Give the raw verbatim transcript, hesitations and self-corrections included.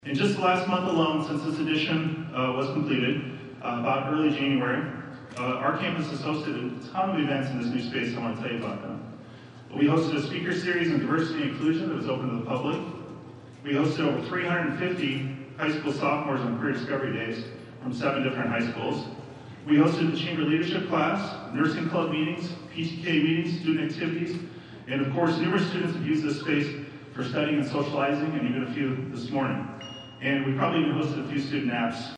In just the last month alone, since this edition uh, was completed, uh, about early January, uh, our campus has hosted a ton of events in this new space. I want to tell you about them. We hosted a speaker series on diversity and inclusion that was open to the public. We hosted over three hundred fifty high school sophomores on career discovery days from seven different high schools. We hosted the chamber leadership class, nursing club meetings, P T K meetings, student activities, and of course, numerous students have used this space for studying and socializing, and even a few this morning. And we probably even hosted a few student apps